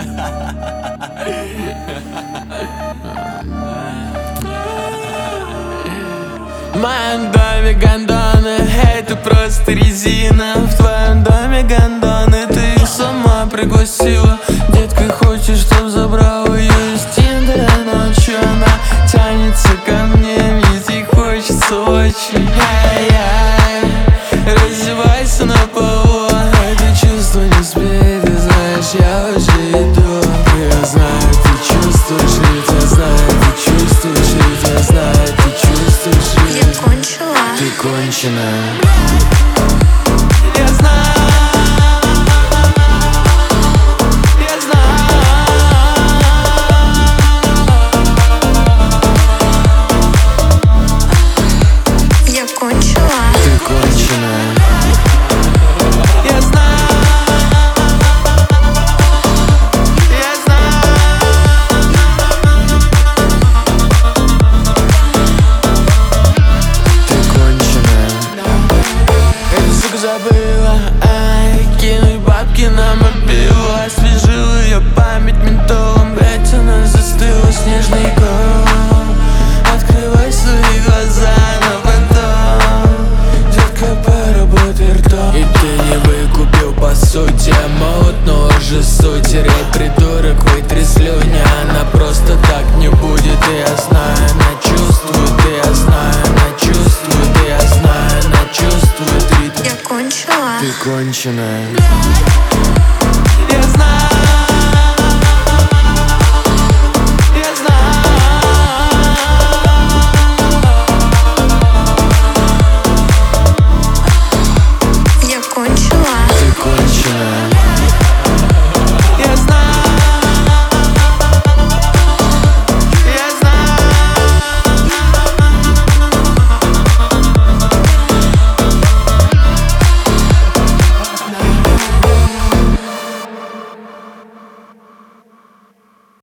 В моем доме гондоны, эй, ты просто резина. В твоем доме гондоны, ты их сама пригласила. Детка хочет, чтоб забрал ее из Тиндера. Ночью она тянется ко мне, ведь ей хочется очень. Раздевайся на полу, это чувство не спит. Ты знаешь, я уже иду. Я знаю, ты чувствуешь, ведь я знаю, ты чувствуешь, ведь я знаю, ты чувствуешь, ведь Я кончила. ты конченая. Я знаю. Я кончила. Ты конченая. Я знаю. Я знаю. Ты конченая. Эта сука забыла, кинуть бабки на мобилу. Освежил ее память ментолом, блять, она застыла снежный ком. Открывай свои глаза, но потом, детка, поработай ртом. И ты не выкупил по сути, я молод, но уже суть. Рэп, придурок, вытри слюни, она просто так не будет. И я знаю, она чувствует, и я знаю, она чувствует, и я знаю, она чувствует ритм. Я кончила. Ты конченая.